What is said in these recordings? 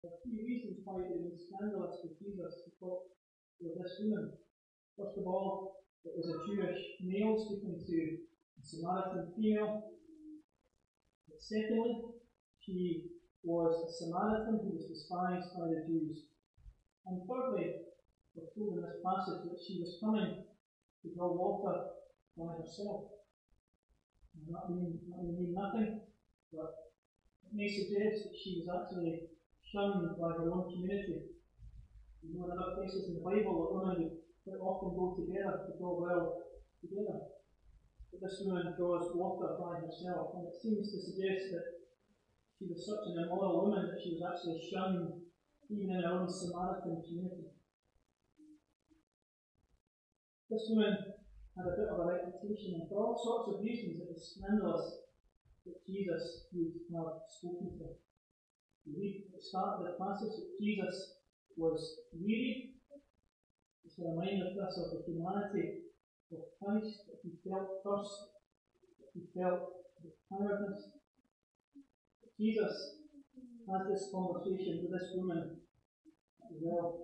There are three reasons why it was scandalous for Jesus to talk with this woman. First of all, it was a Jewish male speaking to a Samaritan female. But secondly, she was a Samaritan who was despised by the Jews. And thirdly, we're told in this passage that she was coming to draw water by herself. And that may mean nothing, but it may suggest that she was actually shunned by her own community. You know, in other places in the Bible, that women would quite often go together to draw well together. But this woman draws water by herself, and it seems to suggest that she was such an immoral woman that she was actually shunned even in her own Samaritan community. This woman had a bit of a reputation, and for all sorts of reasons it was scandalous that Jesus would have spoken to her. We read at the start of the passage that Jesus was weary. It's a reminder to us of the humanity of Christ, that he felt thirst, that he felt the tiredness. Jesus has this conversation with this woman as well.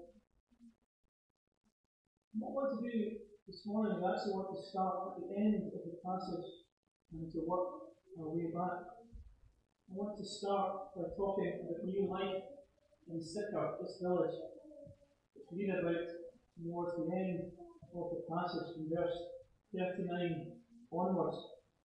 What I want to do this morning is actually want to start at the end of the passage and to work our way back. I want to start by talking about new life in Sychar, this village, which we read about towards the end of the passage from verse 39 onwards.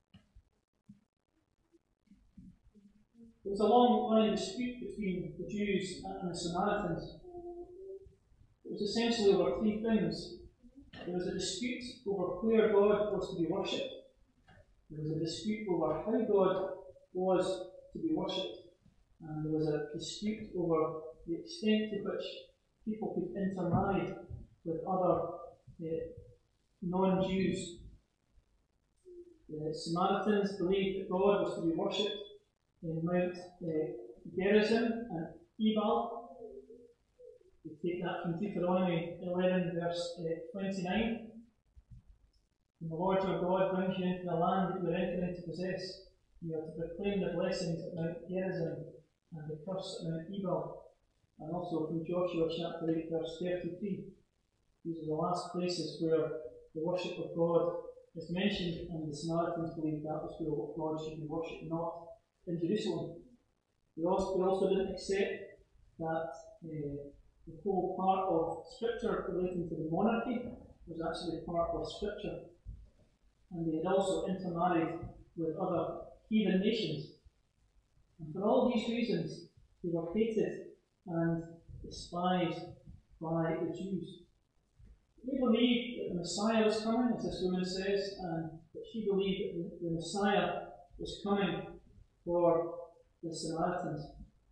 There was a long-running dispute between the Jews and the Samaritans. It was essentially over three things. There was a dispute over where God was to be worshipped. There was a dispute over how God was to be worshipped. And there was a dispute over the extent to which people could intermarry with other non-Jews. The Samaritans believed that God was to be worshipped in Mount Gerizim and Ebal. We take that from Deuteronomy 11, verse 29. When the Lord your God brings you into the land that you are entering to possess, you are to proclaim the blessings at Mount Gerizim and the curse at Mount Ebal. And also from Joshua chapter 8, verse 33. These are the last places where the worship of God is mentioned, and the Samaritans believed that was where God should be worshipped, not in Jerusalem. They also didn't accept that the whole part of Scripture relating to the monarchy was actually part of Scripture. And they had also intermarried with other heathen nations. And for all these reasons, they were hated and despised by the Jews. They believed that the Messiah was coming, as this woman says, and that she believed that the Messiah was coming for the Samaritans.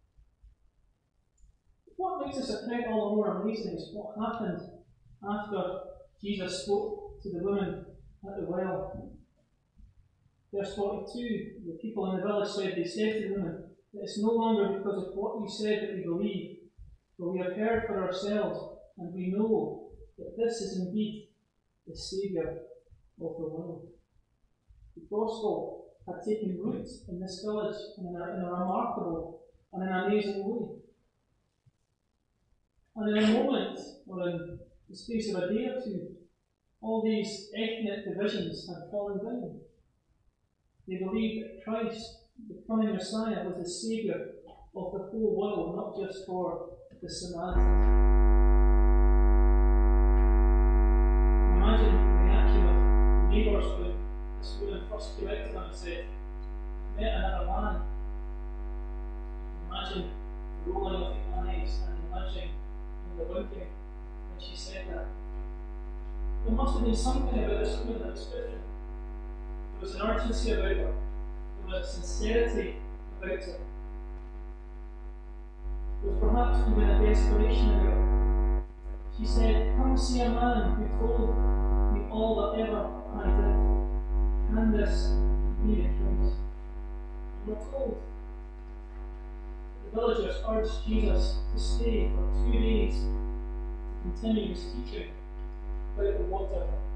What makes this account all the more amazing is what happened after Jesus spoke to the woman at the well. Verse 42, the people in the village said to the woman, "It is no longer because of what you said that we believe, for we have heard for ourselves, and we know that this is indeed the Saviour of the world." The gospel had taken root in this village in a remarkable and an amazing way. And in a moment, or in the space of a day or two, all these ethnic divisions had fallen down. They believed that Christ, the coming Messiah, was the Saviour of the whole world, not just for the Samaritans. Imagine the reaction of the neighbours when this woman first came out to them and said, "I met another man." Imagine the rolling of the eyes and the nudging and the winking when she said that. There must have been something about this woman that was different. There was an urgency about her. There was a sincerity about her. There was perhaps even a desperation about her. She said, "Come see a man who told me all that ever I did. Can this be the Christ?" And we're told the villagers urged Jesus to stay for 2 days to continue his teaching about the water of life.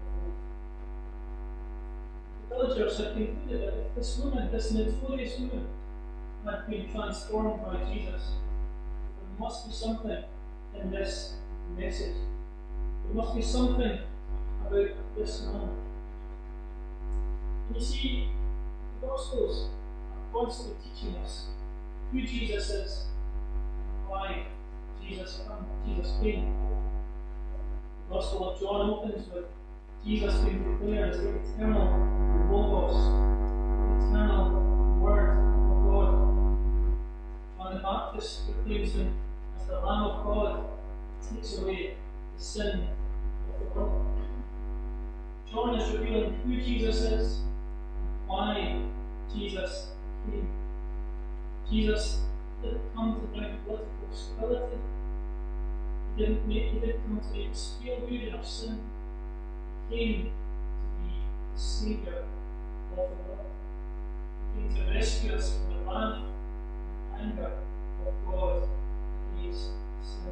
The villagers had concluded that if this woman, this notorious woman, had been transformed by Jesus, must be something in this message. There must be something about this man. And you see, the Gospels are constantly teaching us who Jesus is and why Jesus came. The Gospel of John opens with Jesus being declared as the eternal Logos, the eternal Word of God. John the Baptist proclaims him as the Lamb of God who takes away the sin of the world. John is revealing who Jesus is and why Jesus came. Jesus didn't come to bring political stability. He didn't come to make us feel good in our sin. He came to be the Saviour of the world. He came to rescue us from the wrath and anger of God against sin.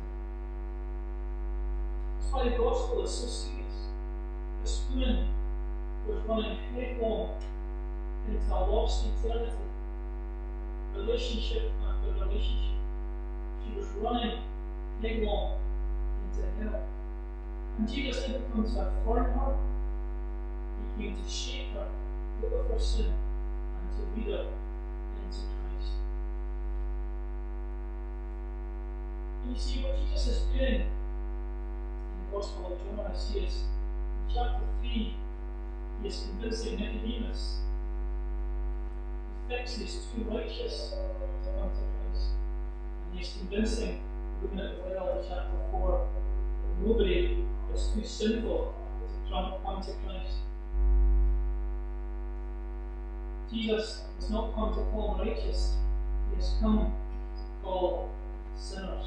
That's why the Gospel is so serious. This woman was running headlong into a lost eternity, relationship after relationship. She was running headlong into hell. And Jesus didn't come to affirm her, he came to shape her out of her sin and to lead her into Christ. And you see, what Jesus is doing in the Gospel of John, as he is in chapter 3, he is convincing Nicodemus. He thinks he's too righteous to come to Christ. And he's convincing the woman at the well in chapter 4 that nobody is too sinful to come to Christ. Jesus has not come to call righteous, he has come to call sinners.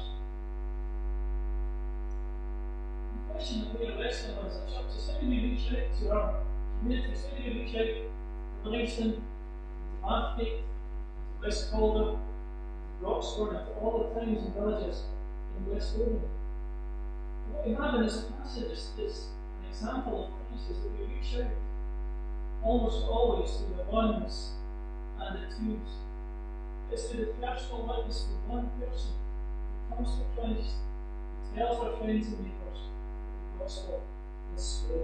The question that we are wrestling with as a church is, how do we reach out to our communities? How do we reach out to Livingston, to Bathgate, to West Calder, to Roxford, and to all the towns and villages in West Lothian? What we have in this passage is an example of Christ, is that we reach out almost always to the ones and the twos. It's to the personal witness to one person who comes to Christ, who tells their friends and neighbours the gospel is spread.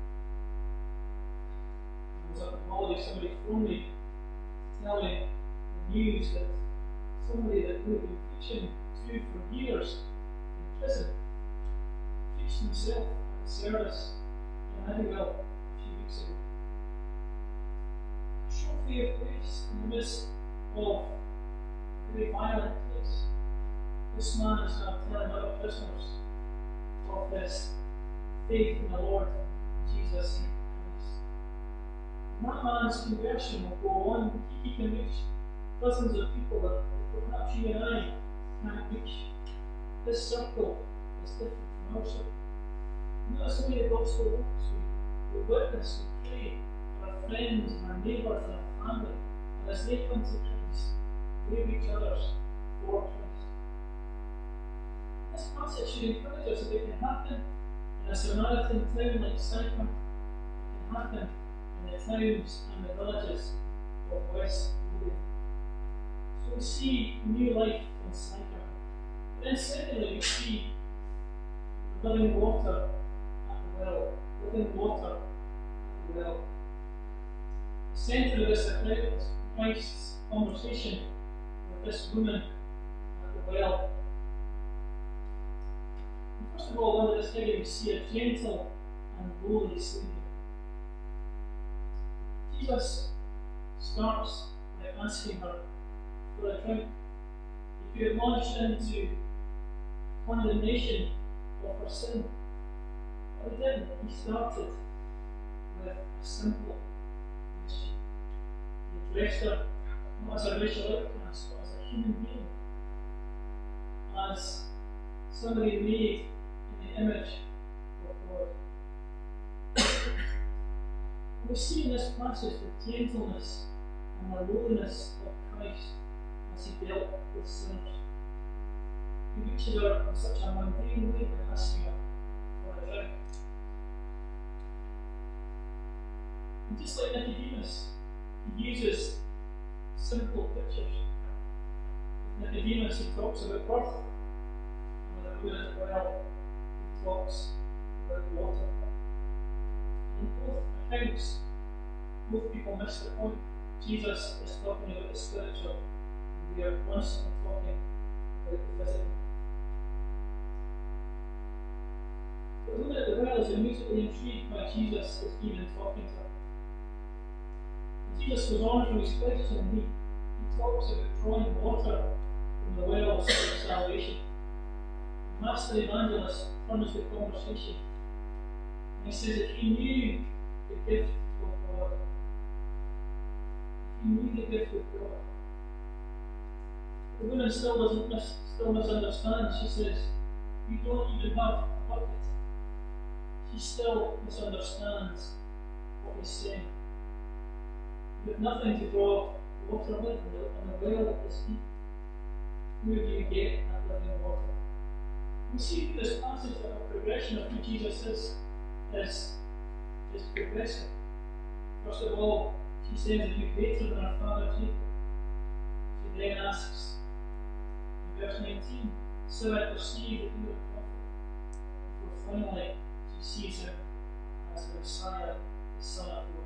I was at the holiday, somebody phoned me to tell me the news that somebody that we've been preaching to for years in prison preached himself at the service in Idlewell a few weeks ago. A trophy of grace in the midst of a very violent place. This man is now telling other prisoners of his faith in the Lord Jesus Christ. And that man's conversion will go on. He can reach dozens of people that perhaps you and I can't reach. This circle is different from our circle. And that's the way the gospel works. We witness, we pray for our friends and our neighbours and our family. And as they come to Christ, they reach others for Christ. This passage should encourage us that it can happen in a Samaritan town like Sychar. It can happen in the towns and the villages of West Lothian. So we see new life in Sychar. But then secondly, we see living water at the well. Living water at the well. The centre of this account is Christ's conversation with this woman at the well. And first of all, under this heading, we see a gentle and lowly Saviour. Jesus starts by asking her for a drink. If you had launched into condemnation of her sin, but he didn't. He started with a simple question. He addressed her not as a racial outcast, but as a human being, as somebody made in the image of God. We see in this passage the gentleness and the lowliness of Christ as he dealt with sinners. He reaches her in such a mundane way by asking her for a drink. And just like Nicodemus, he uses simple pictures. With Nicodemus, he talks about birth woman at the well who talks about water. In both accounts, both people miss the point. Jesus is talking about the spiritual, and we are constantly talking about the physical. The woman at the well is immediately intrigued by Jesus is even talking to her. And Jesus goes on from his question. He talks about drawing water from the wells of salvation. The master evangelist turns the conversation, and he says if you knew the gift of God, if you knew the gift of God, the woman still misunderstands. She says, you don't even have a bucket. She still misunderstands what he's saying. You have nothing to draw water with, and the well is deep. Where do you get that living water? We see through this passage that a progression of who Jesus is progressive. First of all, she says, are you greater than our father Jacob? She then asks, in verse 19, so I perceive that you are a prophet. Before finally, she sees him as the Messiah, the Son of God.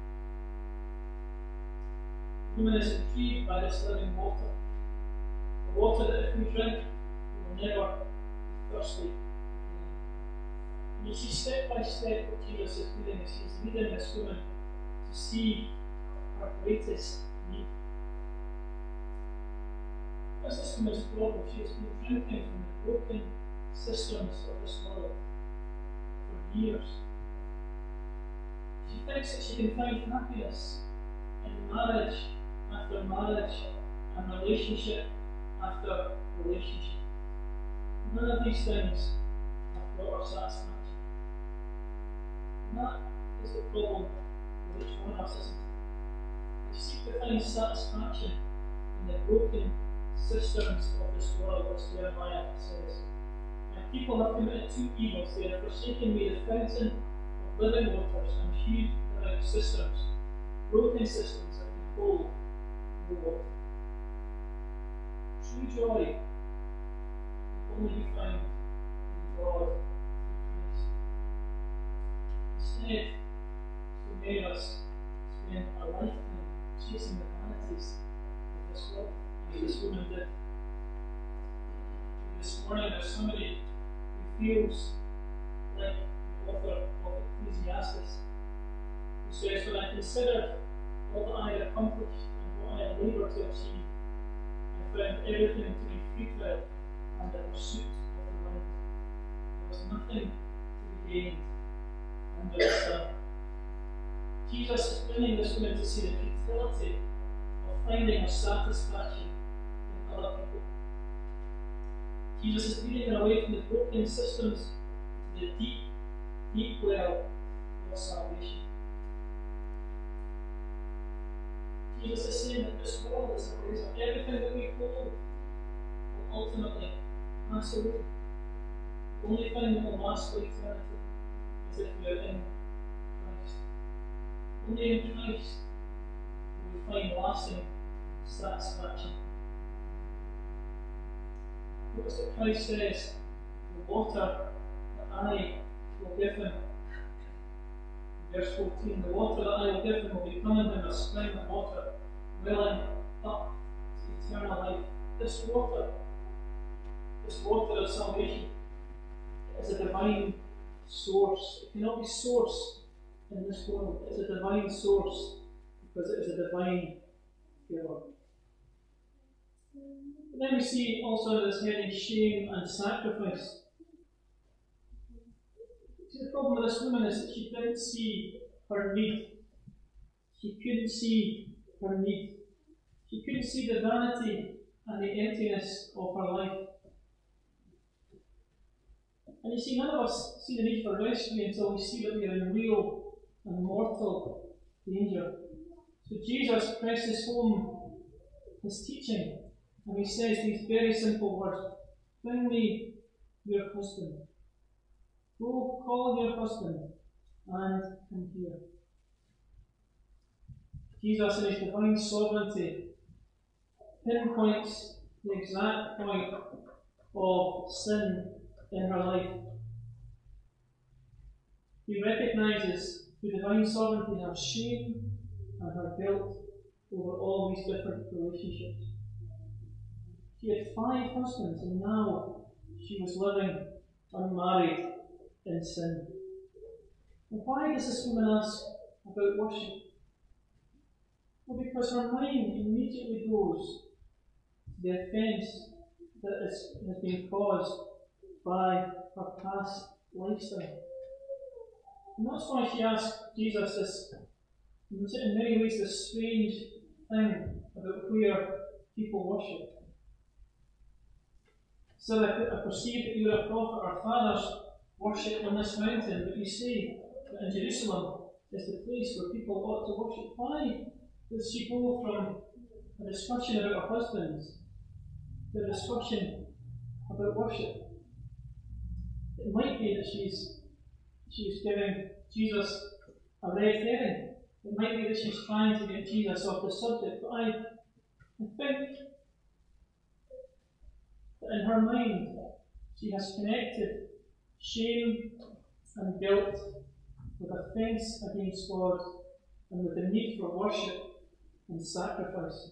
The woman is intrigued by this living water. The water that if we drink, we will never be thirsty again. And you see step by step what Jesus is doing is he's leading this woman to see her greatest need. What is this woman's problem? She has been drinking from the broken systems of this world for years. She thinks that she can find happiness in marriage after marriage and relationship after relationship. None of these things have brought her satisfaction. And that is the problem with each one of us, isn't it? We seek to find satisfaction in the broken systems of this world, as Jeremiah says. And people have committed two evils. They have forsaken me, the fountain of living waters, and hewed them out systems, broken systems that can hold no water. True joy will only be found in God through Christ. Instead, so many of us spend a lifetime chasing the vanities of this world, as this woman did. This morning, there's somebody who feels like the author of Ecclesiastes, who says, when I considered all that I had accomplished and what I had laboured to achieve, I found everything to be futile and the pursuit of the wind. There was nothing to be gained under the sun. Jesus is bringing this woman to see the futility of finding her satisfaction in other people. Jesus is leading her away from the broken systems to the deep, deep well of salvation. Jesus is saying that this world is a place of everything that we hold will ultimately pass away. The only thing that will last for eternity is if we are in Christ. Only in Christ will we find lasting satisfaction. Notice that Christ says, the water that I will give him. Verse 14, the water that I will give him will become in him a spring of water, welling up to eternal life. This water of salvation, is a divine source. It cannot be sourced in this world. It is a divine source because it is a divine giver. But then we see also this heading, shame and sacrifice. See, the problem with this woman is that she didn't see her need. She couldn't see her need. She couldn't see the vanity and the emptiness of her life. And you see, none of us see the need for rescue until we see that we are in real and mortal danger. So Jesus presses home his teaching, and he says these very simple words: bring me your husband. Go call your husband and come here. Jesus, in his divine sovereignty, pinpoints the exact point of sin in her life. He recognises the divine sovereignty her shame and her guilt over all these different relationships. She had 5 husbands, and now she was living unmarried in sin. And why does this woman ask about worship? Well, because her mind immediately goes to the offence that has been caused by her past lifestyle. And that's why she asked Jesus this, in many ways, this strange thing about where people worship. So I perceive that you are a prophet. Our fathers worship on this mountain, but you say that in Jerusalem is the place where people ought to worship. Why does she go from a discussion about her husbands to a discussion about worship? It might be that she's giving Jesus a red herring. It might be that she's trying to get Jesus off the subject, but I think that in her mind she has connected shame and guilt with offence against God and with the need for worship and sacrifice.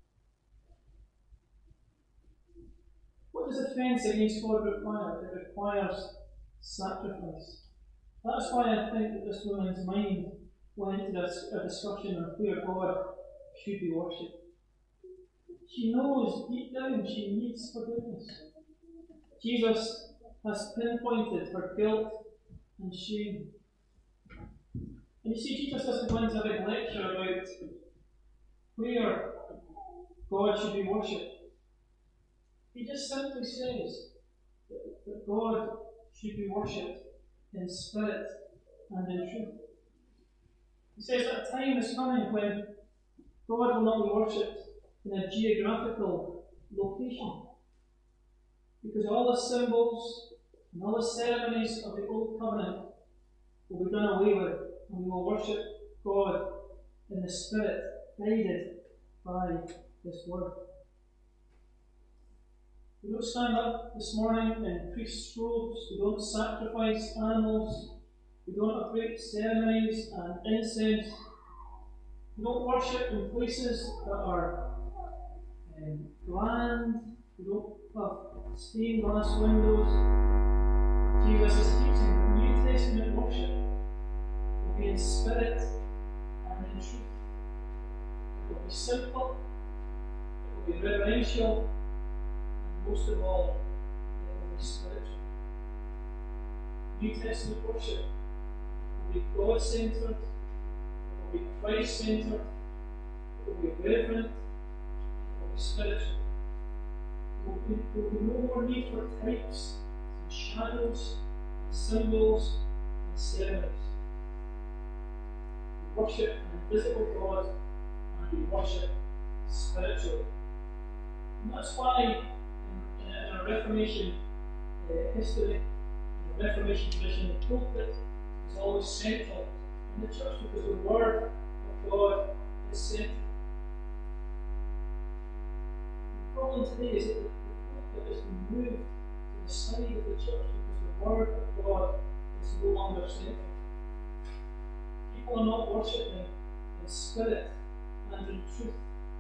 What does offence against God require? It requires sacrifice. That's why I think that this woman's mind went into a discussion of where God should be worshipped. She knows deep down she needs forgiveness. Jesus has pinpointed her guilt and shame. And you see, Jesus doesn't go into a big lecture about where God should be worshipped. He just simply says that God should be worshipped in spirit and in truth. He says that a time is coming when God will not be worshipped in a geographical location, because all the symbols and all the ceremonies of the Old Covenant will be done away with, and we will worship God in the Spirit, guided by His Word. We don't stand up this morning in priest's robes, we don't sacrifice animals, we don't have great ceremonies and incense, we don't worship in places that are grand, we don't have stained glass windows. Jesus is teaching that New Testament worship will be in spirit and in truth. It will be simple, it will be reverential, and most of all, it will be spiritual. New Testament worship will be God-centered, it will be Christ-centered, it will be reverent, spiritual. There will be no more need for types and shadows and symbols and ceremonies. We worship an invisible God and we worship spiritually. And that's why in our Reformation history, in the Reformation tradition, the pulpit is always central in the church because the Word of God is central. The problem today is that the pulpit has been moved to the side of the church because the Word of God is no longer central. People are not worshipping in spirit and in truth.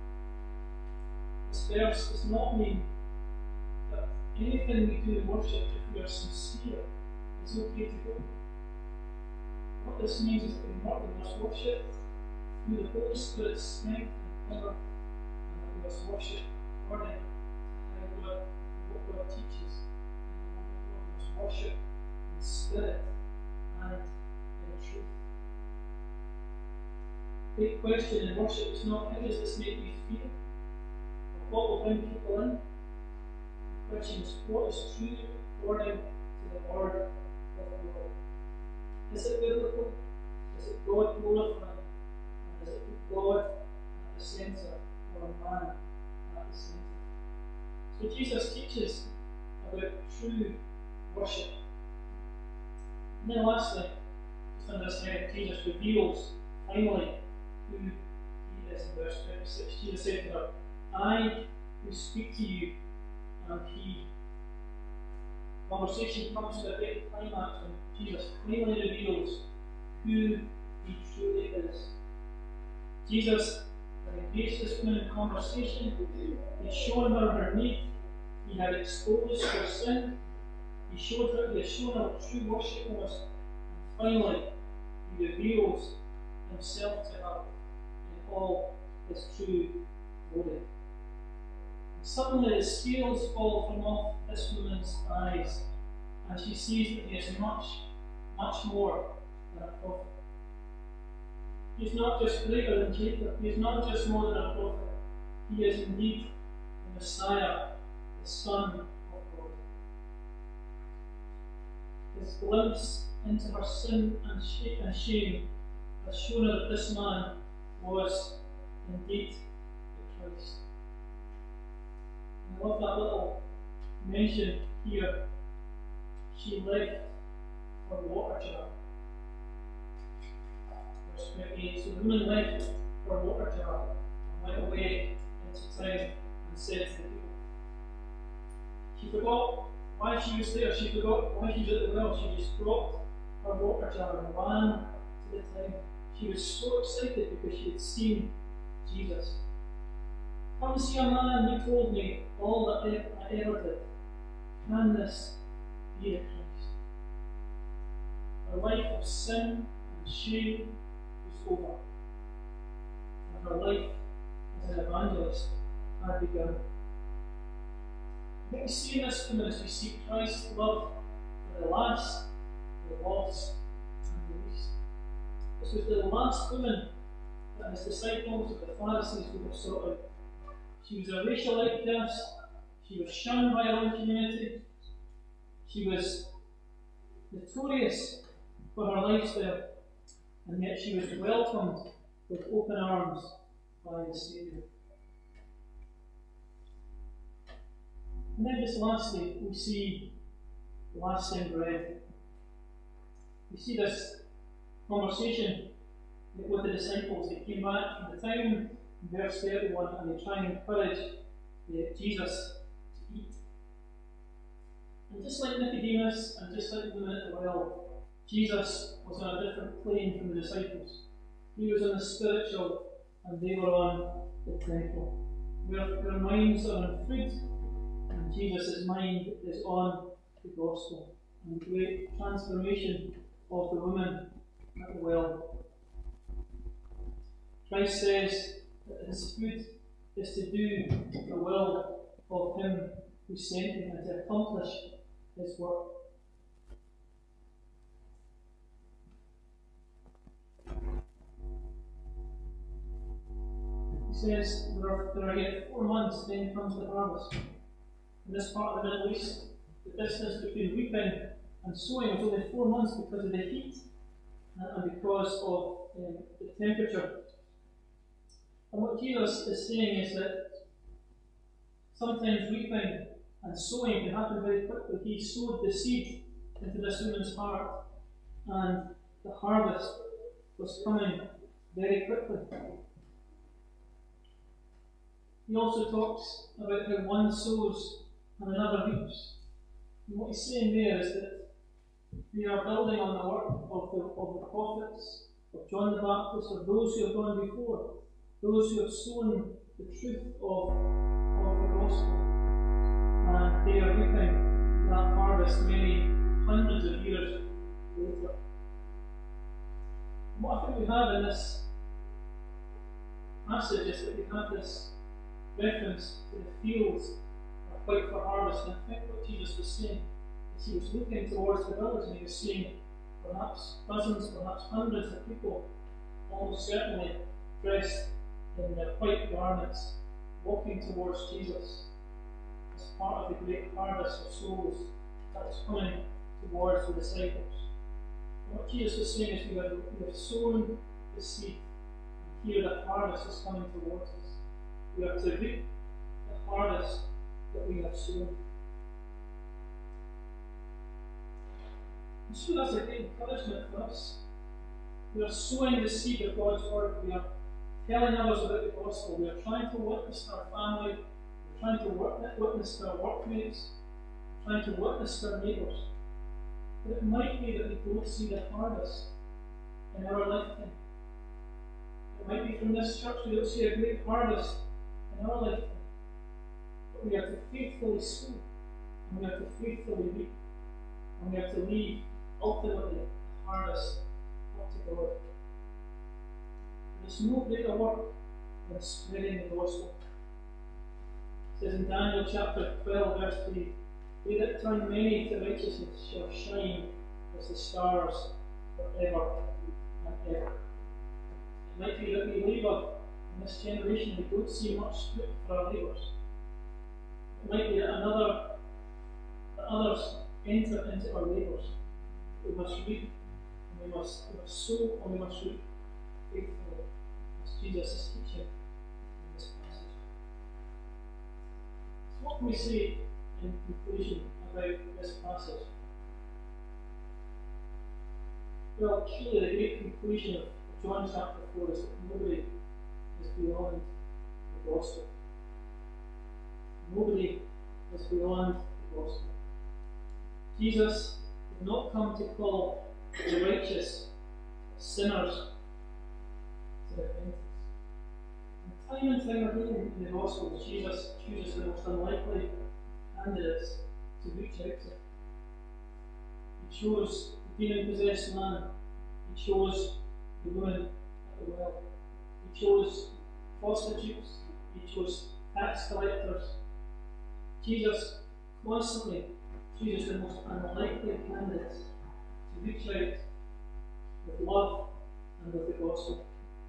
This verse does not mean that anything we do in worship, if we are sincere, is okay to go. What this means is that we must worship through the Holy Spirit's strength and power, and that we must worship according to what God teaches. And we must worship in spirit and in truth. The big question in worship is not how does this make me feel, or what will bring people in. The question is what is true according to the Word of God. Is it biblical? Is it God glorifying? And is it God at the centre or man at the centre? So Jesus teaches about true worship. And then lastly, just on this head, Jesus reveals finally who He is in verse 26. Jesus said to her, I who speak to you am He. conversation comes to a great climax when Jesus finally reveals who he truly is. Jesus had engaged this woman in conversation. He had shown her her need. He had exposed her sin. He had shown her what true worship was. And finally, he reveals himself to her in all his true glory. And suddenly the scales fall from off this woman's eyes, and she sees that he is much, much more than a prophet. He is not just greater than Jacob. He is not just more than a prophet. He is indeed the Messiah, the Son of God. His glimpse into her sin and shame has shown her that this man was indeed the Christ. And I love that little mention here. She left her water jar. Verse 28. So the woman left her water jar and went away into town and said to the people. She forgot why she was there. She forgot why she was at the well. She just dropped her water jar and ran to the town. She was so excited because she had seen Jesus. Come see a man who told me all that I ever did. Can this be the Christ? Her life of sin and shame was over, and her life as an evangelist had begun. What we see in this woman is we see Christ's love for the last, the lost, and the least. This was the last woman that his disciples of the Pharisees would have sought out. She was a racial outcast. She was shunned by her own community. She was notorious for her lifestyle, and yet she was welcomed with open arms by the Saviour. And then just lastly, we see lasting bread. We see this conversation with the disciples. They came back from the town, in verse 31, and they try and encourage Jesus to eat. And just like Nicodemus, and just like the woman at the well, Jesus was on a different plane from the disciples. He was on the spiritual, and they were on the temporal. Their minds are on food, and Jesus' mind is on the gospel and the great transformation of the woman at the well. Christ says that his food is to do the will of him who sent him and to accomplish his work. He says there are yet 4 months, then comes the harvest. In this part of the Middle East, the distance between reaping and sowing was only 4 months because of the heat and because of the temperature. And what Jesus is saying is that sometimes reaping and sowing can happen very quickly. He sowed the seed into this woman's heart, and the harvest was coming very quickly. He also talks about how one sows and another reaps. And what he's saying there is that we are building on the work of the prophets, of John the Baptist, of those who have gone before, those who have sown the truth of the gospel. And they are reaping that harvest many hundreds of years later. And what I think we have in this passage is that we have this reference to the fields are white for harvest. And I think what Jesus was saying is he was looking towards the village and he was seeing perhaps dozens, perhaps hundreds of people, almost certainly dressed in their white garments, walking towards Jesus as part of the great harvest of souls that was coming towards the disciples. And what Jesus was saying is we have sown the seed, and here the harvest is coming towards us. We are to reap the harvest that we have sown. And so that's a great encouragement for us. We are sowing the seed of God's word. We are telling others about the gospel. We are trying to witness to our family. We're trying to witness to our workmates. trying to witness to our neighbours. But it might be that we don't see the harvest in our lifetime. It might be from this church we don't see a great harvest in our lifetime. But we are to faithfully sow, and we are to faithfully reap, and we are to leave ultimately the harvest up to God. There is no greater work than spreading the gospel. It says in Daniel chapter 12, verse 3, "They that turn many to righteousness shall shine as the stars forever and ever." It might be that we labour in this generation, we don't see much fruit for our labours. It might be that others enter into our labours. We must reap, and we must sow, and we must reap faithfully, as Jesus is teaching in this passage. So what can we say in conclusion about this passage? Well, surely the great conclusion of John chapter 4 is that nobody is beyond the gospel. Nobody is beyond the gospel. Jesus did not come to call the righteous sinners to repentance. And time again in the Gospels, Jesus chooses the most unlikely candidates to reach out to. He chose the demon-possessed man. He chose the woman at the well. He chose prostitutes. He chose tax collectors. Jesus constantly chooses the most unlikely candidates to reach out with love and with the gospel.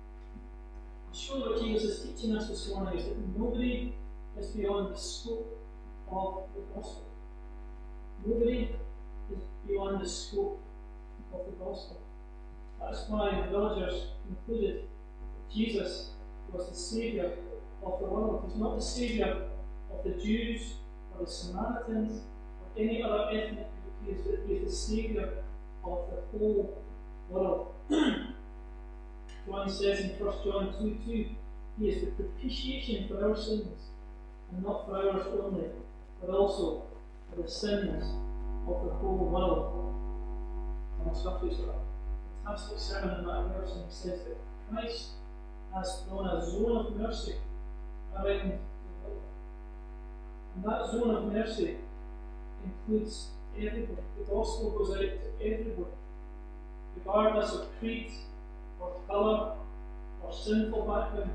And surely what Jesus is teaching us this morning is that nobody is beyond the scope of the gospel. Nobody is beyond the scope of the gospel. That's why the villagers concluded that Jesus was the Saviour of the world. He's not the Saviour of the Jews or the Samaritans or any other ethnic group. He is the Saviour of the whole world. John says in 1 John 2:2, He is the propitiation for our sins, and not for ours only, but also for the sins of the whole world. And Scott's got a fantastic sermon in that verse, and he says that Christ has thrown a zone of mercy around the world. And that zone of mercy includes everybody. The gospel goes out to everybody, regardless of creed or colour or sinful background.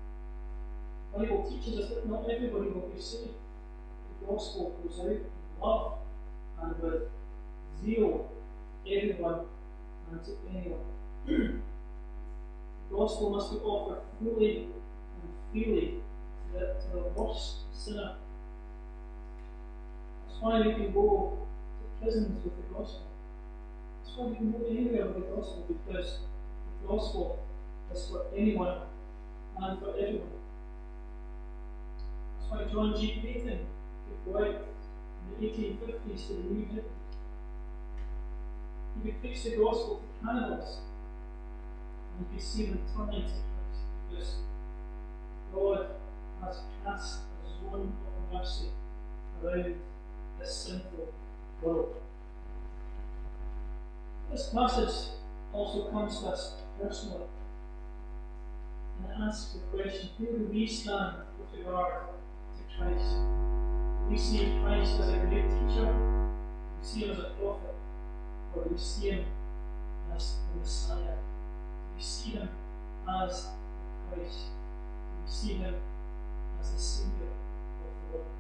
The Bible teaches us that not everybody will be saved. The gospel goes out in love and with zeal to everyone and to anyone. The gospel must be offered fully and freely to the worst sinner. That's why we can go to prisons with the gospel. That's why we can go anywhere with the gospel, because the gospel is for anyone and for everyone. That's why John G. Paton could go out in the 1850s to the New Britain. He could preach the gospel to cannibals, and you could see them turning to Christ, because God has cast a zone of mercy around this sinful world. This passage also comes to us personally, and it asks the question, where do we stand with regard to Christ? Do we see Christ as a great teacher? Do we see him as a prophet? Or do we see him as the Messiah? Do we see him as Christ? Do we see him as the Saviour of the world?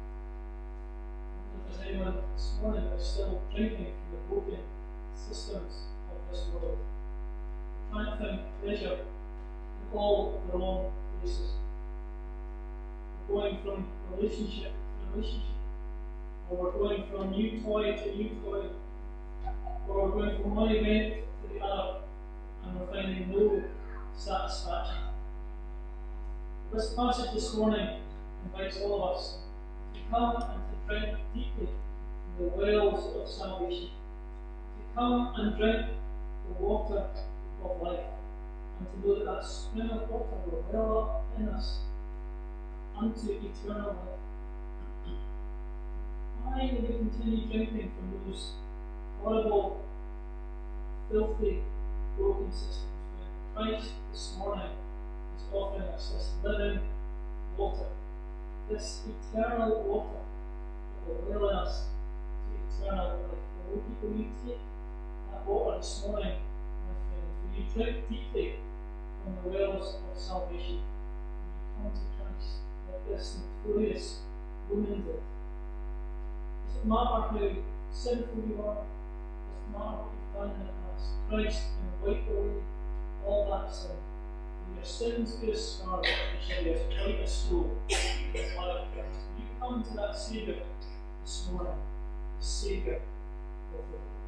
I wonder if there's anyone this morning that is still drinking from the broken systems of this world, trying to find pleasure in all the wrong places. We're going from relationship to relationship, or we're going from new toy to new toy, or we're going from one event to the other, and we're finding no satisfaction. This passage this morning invites all of us to come and to drink deeply from the wells of salvation, to come and drink the water of life, and to know that that spring of water will well up in us unto eternal life. why do we continue drinking from those horrible, filthy, broken systems when Christ this morning is offering us this living water, this eternal water that will will us to eternal life? Will you take that water this morning, my friends? Will you drink deeply from the wells of salvation? Will you come to Christ like this notorious woman did? Does it matter how sinful you are? Does it matter what you've done in the past? Christ can wipe away all that sin. When your sins be as scarlet, they shall be as white as snow in the blood of Christ. Will you come to that Saviour this morning, the Saviour of the world?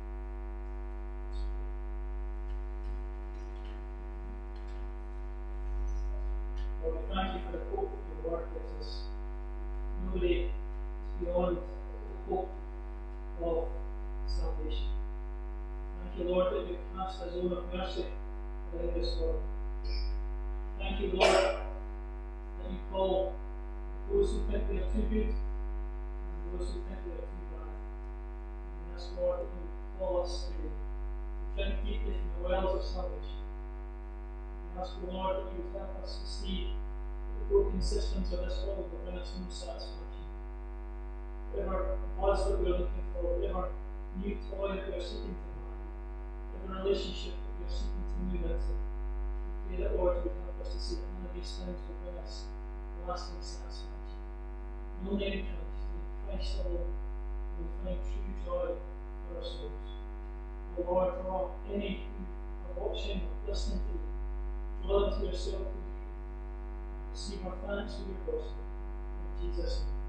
Lord, we thank you for the hope that your word gives us. Nobody is beyond the hope of salvation. Thank you, Lord, that you cast a zone of mercy around this world. Thank you, Lord, that you call those who think they are too good and those who think they are too bad. And ask, Lord, that you call us today to drink deeply from the wells of salvation. We ask, Lord, that you would help us to see that the broken systems of this world will bring us no satisfaction. Whatever buzz that we are looking for, whatever new toy that we are seeking to buy, whatever relationship that we are seeking to move into, we pray that, Lord, you would help us to see that none of these things will bring us lasting satisfaction. And only in Christ alone, will we find true joy for our souls. O Lord, draw any who are watching or listening to you, draw them to yourself, we pray. Receive our thanks for your gospel. In Jesus' name.